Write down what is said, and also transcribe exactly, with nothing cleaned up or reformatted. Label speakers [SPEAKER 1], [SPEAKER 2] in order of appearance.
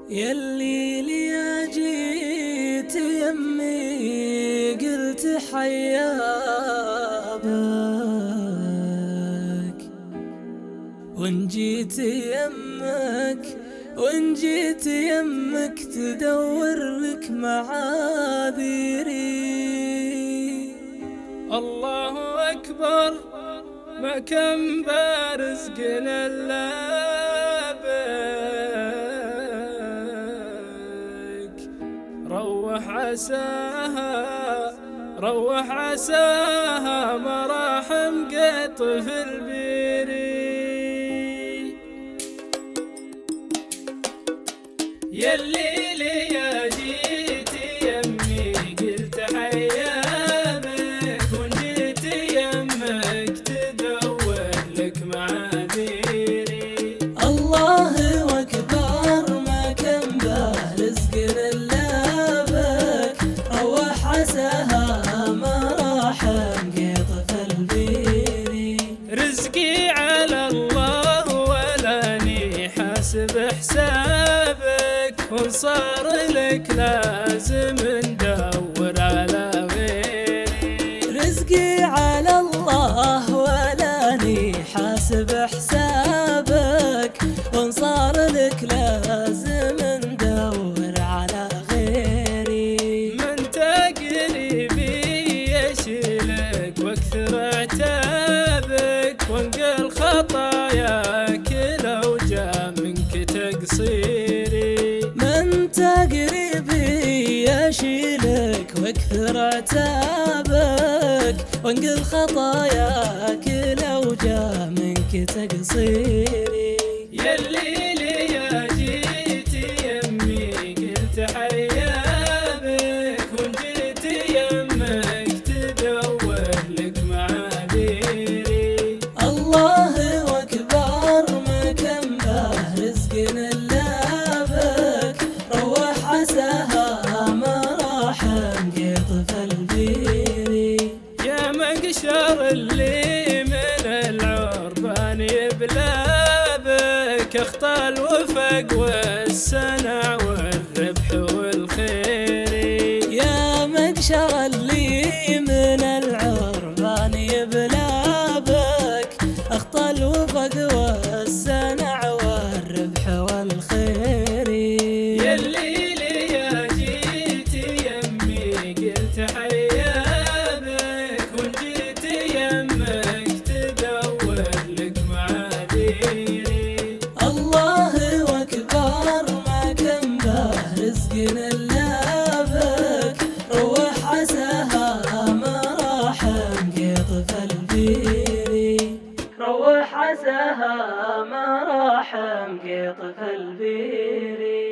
[SPEAKER 1] يلي لي جيت يمي قلت حيا بك، وان جيت يمك وان جيت يمك تدور لك معاذيري.
[SPEAKER 2] الله أكبر، ما كان برزقنا إلا بك. روح عساها روح عساها مراحم قطف البيري. يلي لي جيت يمي قلت حيا بك، وان جيت يمك تدور لك معاذيري.
[SPEAKER 1] الله أكبر، ما كان برزقنا إلا بك. روح عساها مراحم قطف البيري.
[SPEAKER 2] رزقي على الله ولاني حاسب حسابك، وصار لك لازم ندور على غيري.
[SPEAKER 1] رزقي على الله ولاني حاسب حسابك، وانصار لك لازم ندور على غيري.
[SPEAKER 2] من تقريبي يشيلك واكثر عتابك، وانقل خطاياك لو جاء منك تقصيري.
[SPEAKER 1] من تقريبي يشيلك واكثر عتابك، وانقل خطاياك لو جاء منك تقصيري.
[SPEAKER 2] يلي لي جيت يمي قلت حيا بك، وان جيت يمك تدور لك معاذيري.
[SPEAKER 1] الله أكبر، ما كان برزقنا إلا بك. روح عساها مراحم قطف البيري.
[SPEAKER 2] يا مقشر اللي من العربان يبلابك، اخطى الوفق والسنع والربح والخير.
[SPEAKER 1] يا مقشر اللي من العربان يبلابك، اخطى الوفق والسنع والربح والخير.
[SPEAKER 2] يلي لي جيت يمي قلت حيا بك، وان جيت يمك تدور لك معاذيري.
[SPEAKER 1] الله أكبر، ما كان برزقنا إلا بك. روح عساها مراحم قطف البيري. روح عساها مراحم قطف البيري.